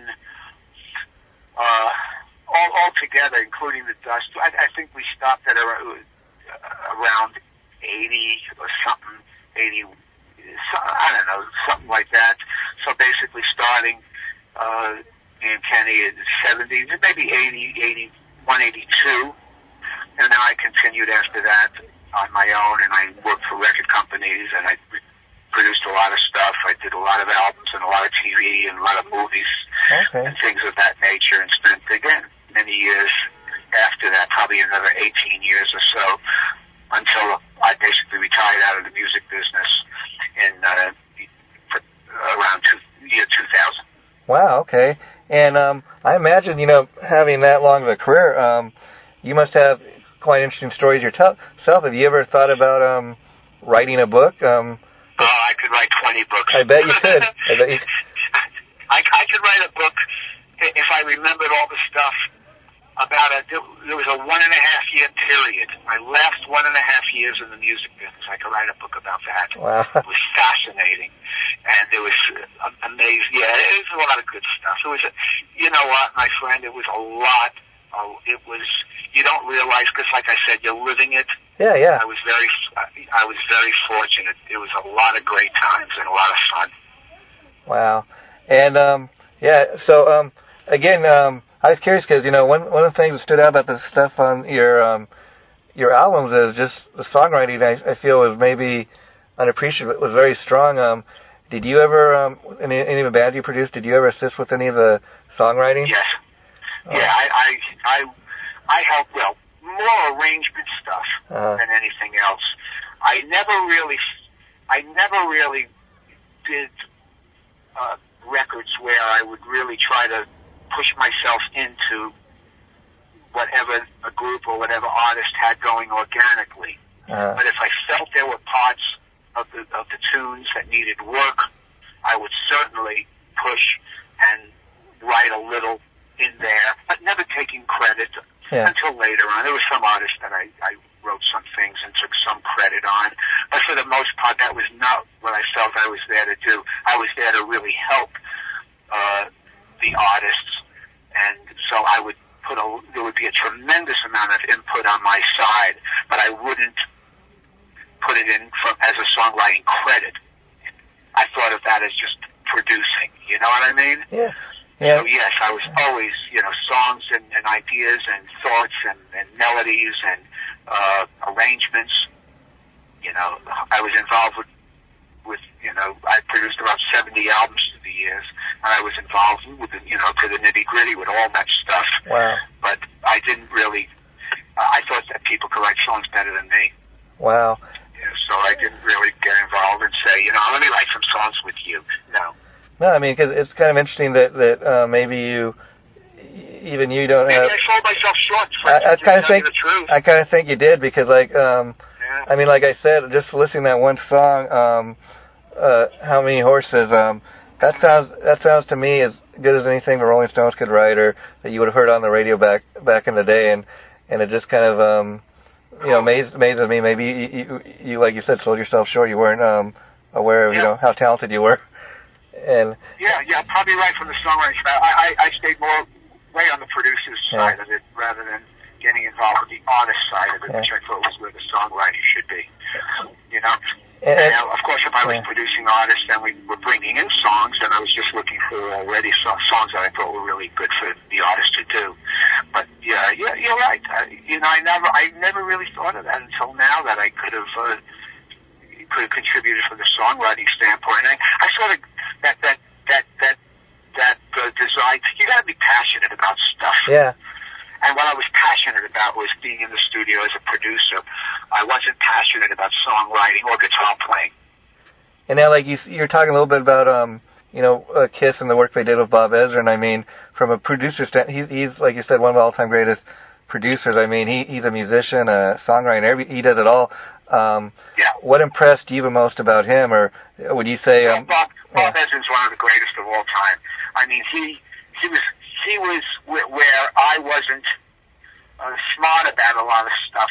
Speaker 2: uh, all, all together, including the Dust. I, I think we stopped at around, around eighty or something, eighty, I don't know, something like that. So basically starting, uh, me and Kenny in the seventies, maybe eighty, eighty-one, eighty-two. And then I continued after that on my own, and I worked for record companies, and I produced a lot of stuff. I did a lot of albums and a lot of T V and a lot of movies
Speaker 1: okay.
Speaker 2: and things of that nature, and spent, again, many years after that, probably another eighteen years or so, until I basically retired out of the music business in uh, around two, year two thousand.
Speaker 1: Wow, okay. And um, I imagine, you know, having that long of a career, um, you must have quite interesting stories yourself. Have you ever thought about um, writing a book? Um,
Speaker 2: oh, I could write twenty books.
Speaker 1: I bet you could. I bet you.
Speaker 2: I, I could write a book if I remembered all the stuff about it. There was a one and a half year period. My last one and a half years in the music business. I could write a book about that.
Speaker 1: Wow.
Speaker 2: It was fascinating. And it was amazing. Yeah, it was a lot of good stuff. It was, a, you know what, my friend, it was a lot. Oh, it was, you don't realize, because like I said, you're living it.
Speaker 1: Yeah, yeah.
Speaker 2: I was very, I was very fortunate. It was a lot of great times and a lot of fun.
Speaker 1: Wow. And, um, yeah, so, um, again, um, I was curious because, you know, one, one of the things that stood out about the stuff on your, um, your albums is just the songwriting, I, I feel, was maybe unappreciated, but was very strong. Um, did you ever, um, any, any of the bands you produced, did you ever assist with any of the songwriting?
Speaker 2: Yes.
Speaker 1: Oh.
Speaker 2: Yeah, I, I, I, I helped, well, more arrangement stuff
Speaker 1: uh-huh.
Speaker 2: than anything else. I never really, I never really did uh, records where I would really try to push myself into whatever a group or whatever artist had going organically.
Speaker 1: Uh-huh.
Speaker 2: But if I felt there were parts of the of the tunes that needed work, I would certainly push and write a little in there, but never taking credit
Speaker 1: yeah.
Speaker 2: until later on. There were some artists that I, I wrote some things and took some credit on, but for the most part, that was not what I felt I was there to do. I was there to really help uh, the artists, and so I would put a, there would be a tremendous amount of input on my side, but I wouldn't put it in from, as a songwriting credit. I thought of that as just producing. You know what I mean?
Speaker 1: Yeah. Yeah.
Speaker 2: So yes, I was always, you know, songs and, and ideas and thoughts and, and melodies and uh, arrangements. You know, I was involved with, with, you know, I produced about seventy albums through the years, and I was involved with, the, you know, to the nitty gritty with all that stuff.
Speaker 1: Wow.
Speaker 2: But I didn't really. Uh, I thought that people could write songs better than me.
Speaker 1: Wow.
Speaker 2: Yeah, so I didn't really get involved and say, you know, let me write some songs with you. No.
Speaker 1: No, I mean, because it's kind of interesting that that uh, maybe you, even you don't
Speaker 2: maybe
Speaker 1: have.
Speaker 2: I sold myself short. For
Speaker 1: I, I kind of think
Speaker 2: the truth.
Speaker 1: I kind of think you did because, like, um,
Speaker 2: yeah.
Speaker 1: I mean, like I said, just listening to that one song, um, uh, "How Many Horses," um, that sounds that sounds to me as good as anything the Rolling Stones could write or that you would have heard on the radio back back in the day, and and it just kind of um, you know, amazed, amazed at me. Maybe you, you, you, like you said, sold yourself short. You weren't um, aware of, yeah. you know, how talented you were. And
Speaker 2: yeah, yeah, probably right from the songwriting side. I, I, I stayed more way on the producer's yeah. side of it rather than getting involved with the artist side of it, yeah. which I thought was where the songwriting should be. You know.
Speaker 1: And,
Speaker 2: and now, of course, if I was yeah. producing artists, then we were bringing in songs, and I was just looking for already so- songs that I thought were really good for the artist to do. But yeah, yeah, you're right. I, you know, I never, I never really thought of that until now that I could have, uh, could have contributed from the songwriting standpoint. And I, I sort of that that that that that uh, design. You got to be passionate about stuff.
Speaker 1: Yeah.
Speaker 2: And what I was passionate about was being in the studio as a producer. I wasn't passionate about songwriting or guitar playing.
Speaker 1: And now, like you, you're talking a little bit about, um, you know, uh, Kiss and the work they did with Bob Ezrin. And I mean, from a producer stand, he's, he's like you said, one of the all-time greatest producers. I mean, he, he's a musician, a songwriter, every, he does it all. Um,
Speaker 2: yeah.
Speaker 1: What impressed you the most about him, or would you say? Um,
Speaker 2: well, Bob, Bob
Speaker 1: yeah.
Speaker 2: Ezrin's one of the greatest of all time. I mean, he he was. He was where I wasn't uh, smart about a lot of stuff.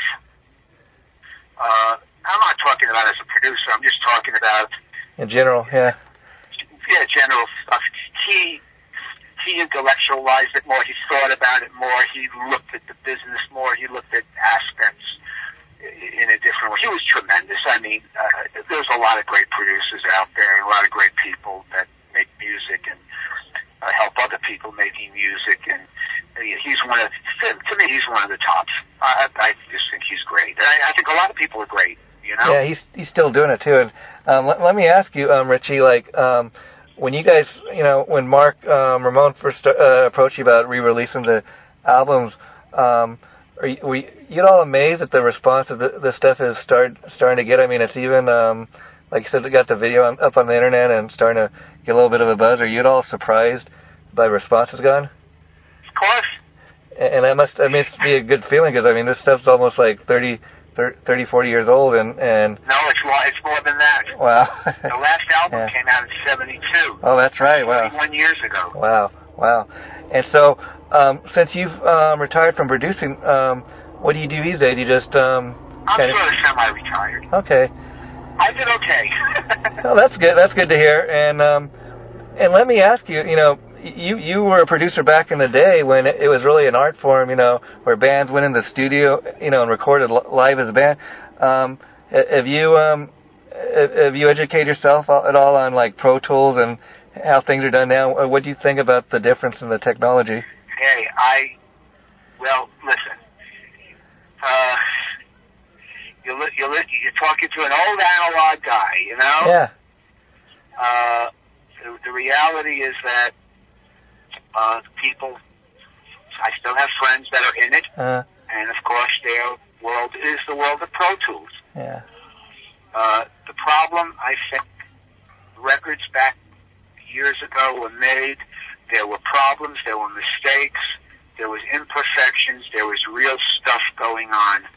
Speaker 2: Uh, I'm not talking about as a producer. I'm just talking about
Speaker 1: in general, yeah.
Speaker 2: Yeah, general stuff. He he intellectualized it more. He thought about it more. He looked at the business more. He looked at aspects in a different way. He was tremendous. I mean, uh, there's a lot of great producers out there, a lot of great people that make music and Uh, help other people making music, and uh, he's one of, to me, he's one of the tops. I, I just think he's great. And I, I think a lot of people are great, you know?
Speaker 1: Yeah, he's he's still doing it, too. And um, let, let me ask you, um, Richie, like, um, when you guys, you know, when Mark um, Ramone first uh, approached you about re-releasing the albums, um, are you, were you all amazed at the response that the, the stuff is start, starting to get? I mean, it's even... Um, Like you said, they got the video on, up on the internet and starting to get a little bit of a buzz. Are you at all surprised by responses gone?
Speaker 2: Of course.
Speaker 1: And, and that must, I mean, it's be a good feeling because, I mean, this stuff's almost like thirty, thirty, forty years old. And, and
Speaker 2: No, it's more, it's more than that.
Speaker 1: Wow.
Speaker 2: The last album
Speaker 1: yeah.
Speaker 2: came out in seventy-two.
Speaker 1: Oh, that's right. Wow.
Speaker 2: forty-one years ago.
Speaker 1: Wow. Wow. And so, um, since you've um, retired from producing, um, what do you do these days? You just... Um,
Speaker 2: I'm
Speaker 1: kind
Speaker 2: sort
Speaker 1: of
Speaker 2: of semi-retired.
Speaker 1: Okay.
Speaker 2: I did okay.
Speaker 1: Well, that's good. That's good to hear. And um, and let me ask you, you know, you you were a producer back in the day when it was really an art form, you know, where bands went in the studio, you know, and recorded live as a band. Um, have you um, have you educated yourself at all on like Pro Tools and how things are done now? What do you think about the difference in the technology?
Speaker 2: Hey, I well, listen. Uh. You're, you're, you're talking to an old analog guy, you know?
Speaker 1: Yeah.
Speaker 2: Uh, the, the reality is that uh, people, I still have friends that are in it,
Speaker 1: uh,
Speaker 2: and of course their world is the world of Pro Tools.
Speaker 1: Yeah.
Speaker 2: Uh, the problem, I think, records back years ago were made, there were problems, there were mistakes, there was imperfections, there was real stuff going on.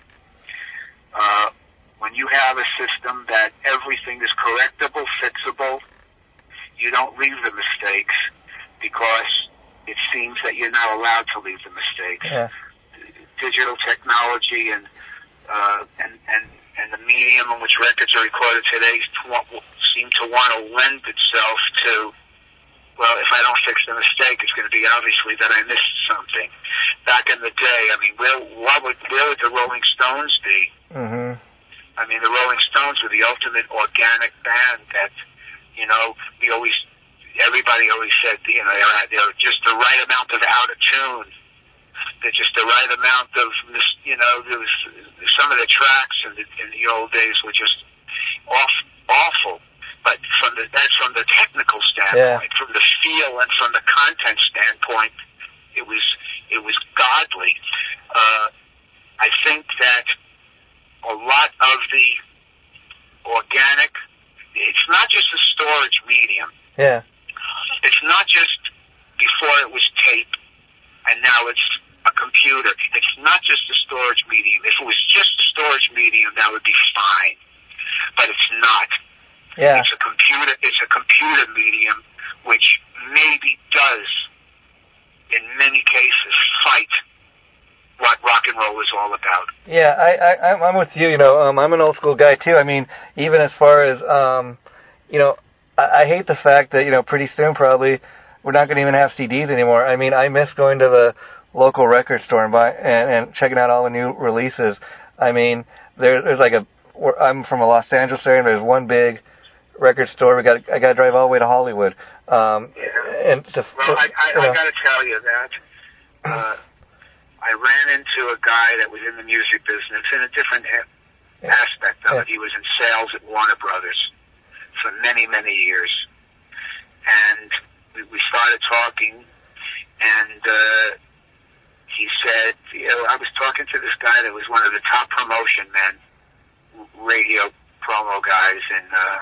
Speaker 2: Uh, when you have a system that everything is correctable, fixable, you don't leave the mistakes because it seems that you're not allowed to leave the mistakes.
Speaker 1: Yeah.
Speaker 2: Digital technology and uh, and and and the medium in which records are recorded today seem to want to lend itself to, well, if I don't fix the mistake, it's going to be obviously that I missed something. Back in the day, I mean, where what would where would the Rolling Stones be?
Speaker 1: Mm-hmm.
Speaker 2: I mean, the Rolling Stones were the ultimate organic band that, you know, we always, everybody always said, you know, they're, they're just the right amount of out of tune. They're just the right amount of, you know, there was some of the tracks in the, in the old days were just off, awful. But from the that's from the technical standpoint, yeah. From the feel and from the content standpoint, it was it was godly. Uh, I think that a lot of the organic, it's not just a storage medium.
Speaker 1: Yeah.
Speaker 2: It's not just before it was tape and now it's a computer. It's not just a storage medium. If it was just a storage medium, that would be fine. But it's not.
Speaker 1: Yeah.
Speaker 2: It's a computer. It's a computer medium, which maybe does, in many cases, fight what rock and roll is all about.
Speaker 1: Yeah, I, I, I'm I'm with you. You know, um, I'm an old school guy too. I mean, even as far as, um, you know, I, I hate the fact that, you know, pretty soon probably we're not going to even have C Ds anymore. I mean, I miss going to the local record store and buy and, and checking out all the new releases. I mean, there, there's like a. I'm from a Los Angeles area, and there's one big record store. We got. I got to drive all the way to Hollywood. Um,
Speaker 2: yeah.
Speaker 1: And to,
Speaker 2: well, I, I,
Speaker 1: you know.
Speaker 2: I got to tell you that. Uh, I ran into a guy that was in the music business in a different a- aspect of
Speaker 1: yeah.
Speaker 2: it. He was in sales at Warner Brothers for many, many years. And we, we started talking, and uh, he said, you know, I was talking to this guy that was one of the top promotion men, radio promo guys in, uh,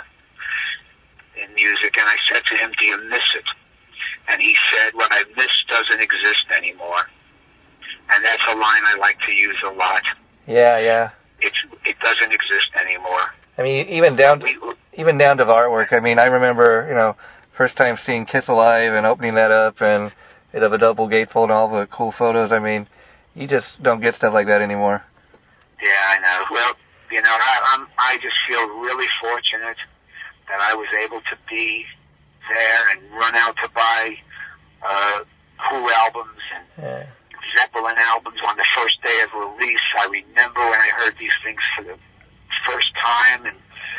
Speaker 2: in music, and I said to him, do you miss it? And he said, what I miss doesn't exist anymore. And that's a line I like to use a lot.
Speaker 1: Yeah, yeah.
Speaker 2: It's it doesn't exist anymore.
Speaker 1: I mean, even down to,
Speaker 2: we,
Speaker 1: even down to the artwork. I mean, I remember, you know, first time seeing Kiss Alive and opening that up, and it have a double gatefold and all the cool photos. I mean, you just don't get stuff like that anymore.
Speaker 2: Yeah, I know. Well, you know, I, I'm I just feel really fortunate that I was able to be there and run out to buy uh, Who albums and.
Speaker 1: Yeah.
Speaker 2: Zeppelin albums on the first day of release. I remember when I heard these things for the first time, and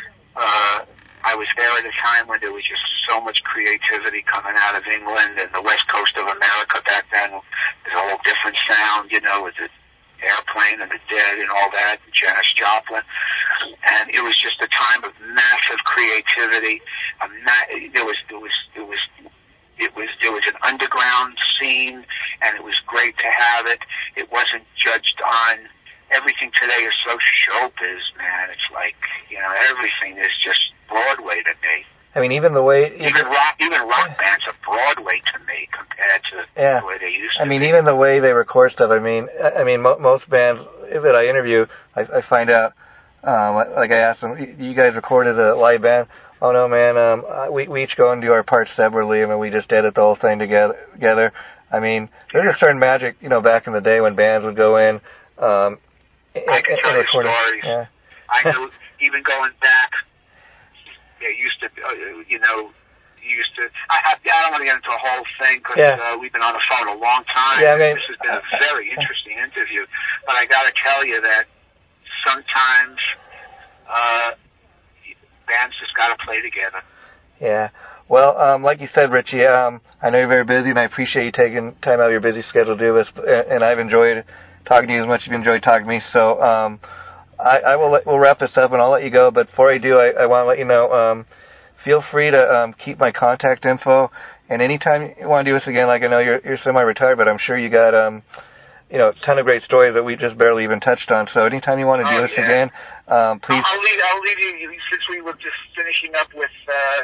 Speaker 2: uh, I was there at a time when there was just so much creativity coming out of England and the west coast of America back then. There's a whole different sound, you know, with the Airplane and the Dead and all that, and Janis Joplin. And it was just a time of massive creativity. A ma- there was, there was, there was, It was there was an underground scene, and it was great to have it. It wasn't judged on. Everything today is so showbiz, man. It's like, you know, everything is just Broadway to me.
Speaker 1: I mean, even the way
Speaker 2: even, even rock even rock bands are Broadway to me compared to
Speaker 1: yeah.
Speaker 2: the way they used
Speaker 1: I
Speaker 2: to.
Speaker 1: mean,
Speaker 2: be.
Speaker 1: even the way they record stuff. I mean, I mean, mo- most bands that I interview, I, I find out. Um, like I asked them, you guys recorded a live band? Oh no, man. Um, we we each go and do our parts separately. I mean, we just edit the whole thing together. Together. I mean, there's a certain magic, you know, back in the day when bands would go in. Um,
Speaker 2: I can
Speaker 1: and,
Speaker 2: tell
Speaker 1: and
Speaker 2: you stories.
Speaker 1: Yeah.
Speaker 2: I know, even going back. Yeah, used to, uh, you know, used to. I, I, I don't want to get into a whole thing because
Speaker 1: yeah.
Speaker 2: uh, we've been on the phone a long time.
Speaker 1: Yeah, I mean,
Speaker 2: this has been a very interesting interview, but I got to tell you that sometimes. Uh, Bands just got to play together.
Speaker 1: Yeah. Well, um, like you said, Richie, um, I know you're very busy, and I appreciate you taking time out of your busy schedule to do this. And I've enjoyed talking to you as much as you've enjoyed talking to me. So um, I, I will let, we'll wrap this up, and I'll let you go. But before I do, I, I want to let you know, um, feel free to um, keep my contact info. And anytime you want to do this again, like I know you're, you're semi-retired, but I'm sure you got um, you know, a ton of great stories that we just barely even touched on. So anytime you want to do
Speaker 2: oh,
Speaker 1: this
Speaker 2: yeah.
Speaker 1: again, um, please.
Speaker 2: I'll, I'll, leave, I'll leave you, since we were just finishing up with, uh,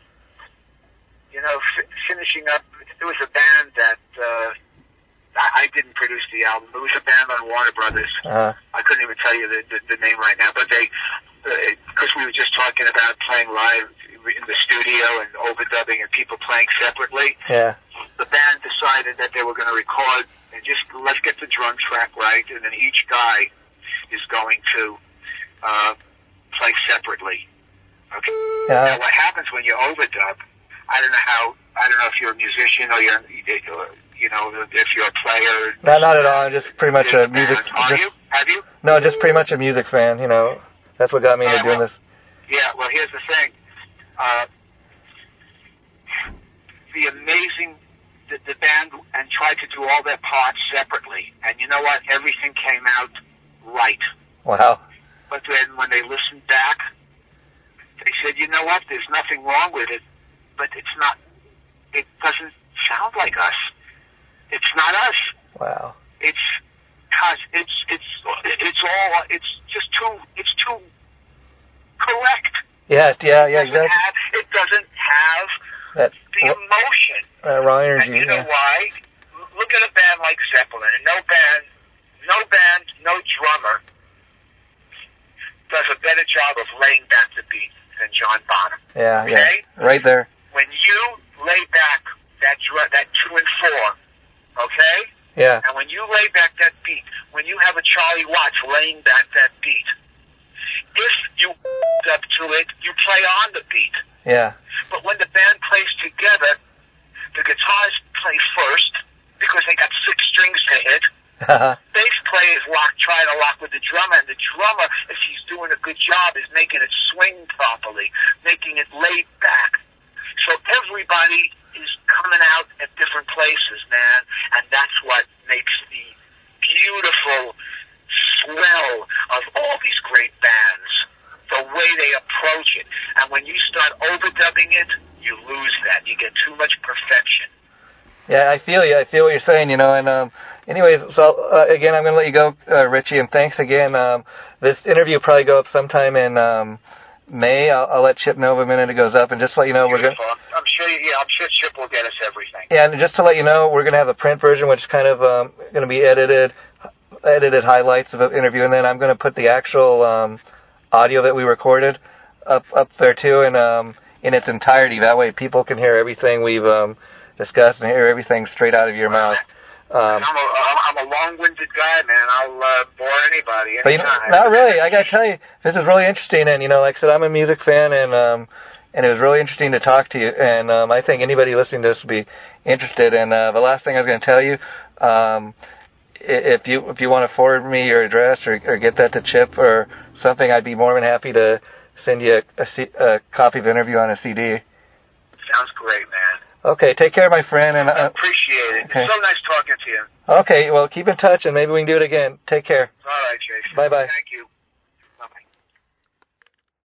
Speaker 2: you know, f- finishing up, there was a band that, uh, I, I didn't produce the album. It was a band on Warner Brothers.
Speaker 1: Uh-huh.
Speaker 2: I couldn't even tell you the, the, the name right now, but they, because uh, we were just talking about playing live in the studio and overdubbing and people playing separately.
Speaker 1: Yeah.
Speaker 2: The band decided that they were going to record and just let's get the drum track right, and then each guy is going to uh, play separately. Okay.
Speaker 1: Yeah.
Speaker 2: Now, what happens when you overdub? I don't know how. I don't know if you're a musician or you're, you know, if you're a player.
Speaker 1: No, not at all. I'm just pretty much a music.
Speaker 2: Are
Speaker 1: just,
Speaker 2: you? Have you?
Speaker 1: No, just pretty much a music fan. You know, that's what got me into
Speaker 2: uh,
Speaker 1: doing
Speaker 2: well,
Speaker 1: this.
Speaker 2: Yeah. Well, here's the thing. Uh, the amazing. The, the band and tried to do all their parts separately, and you know what? Everything came out right.
Speaker 1: Wow.
Speaker 2: But then when they listened back, they said, "You know what? There's nothing wrong with it, but it's not. It doesn't sound like us. It's not us.
Speaker 1: Wow.
Speaker 2: It's it's it's it's all. It's just too. It's too correct.
Speaker 1: Yeah. Yeah. Yeah.
Speaker 2: It doesn't
Speaker 1: Exactly.
Speaker 2: have, it doesn't have
Speaker 1: that,
Speaker 2: the emotion.
Speaker 1: Uh, raw energy.
Speaker 2: And you know
Speaker 1: yeah.
Speaker 2: why? Look at a band like Zeppelin, and no band, no band, no drummer does a better job of laying back the beat than John Bonham.
Speaker 1: Yeah,
Speaker 2: okay?
Speaker 1: yeah, right there.
Speaker 2: When you lay back that drum, that two and four, okay,
Speaker 1: Yeah.
Speaker 2: And when you lay back that beat, when you have a Charlie Watts laying back that beat, if you up to it, you play on the beat.
Speaker 1: Yeah.
Speaker 2: But when the band plays together, the guitars play first because they got six strings to hit. Bass players lock, try to lock with the drummer, and the drummer, if he's doing a good job, is making it swing properly, making it laid back. So everybody is coming out at different places, man, and that's what makes the beautiful swell of all these great bands, the way they approach it. And when you start overdubbing it, you lose that. You get too much perfection.
Speaker 1: Yeah, I feel you. I feel what you're saying, you know, and um, anyways, so uh, again, I'm going to let you go, uh, Richie, and thanks again. Um, this interview will probably go up sometime in um, May. I'll, I'll let Chip know the minute it goes up, and just to let you know,
Speaker 2: Beautiful.
Speaker 1: we're going.
Speaker 2: I'm sure. Yeah, I'm sure Chip will get us everything.
Speaker 1: Yeah, and just to let you know, we're going to have a print version, which is kind of um, going to be edited, edited highlights of the interview, and then I'm going to put the actual um, audio that we recorded up up there too, and um, in its entirety. That way, people can hear everything we've um, discussed and hear everything straight out of your mouth. Um,
Speaker 2: I'm, a, I'm a long-winded guy, man. I'll uh, bore anybody anytime.
Speaker 1: But you know, not really. I got to tell you, this is really interesting. And, you know, like I said, I'm a music fan, and um, and it was really interesting to talk to you. And um, I think anybody listening to this would be interested. And uh, the last thing I was going to tell you, um, if you if you want to forward me your address or, or get that to Chip or something, I'd be more than happy to send you a, a, C, a copy of the interview on a C D.
Speaker 2: Sounds great, man.
Speaker 1: Okay, take care, my friend. And uh,
Speaker 2: I appreciate it.
Speaker 1: Okay.
Speaker 2: It's so nice talking to you.
Speaker 1: Okay, well, keep in touch, and maybe we can do it again. Take care.
Speaker 2: All right, Jason.
Speaker 1: Bye-bye.
Speaker 2: Thank you.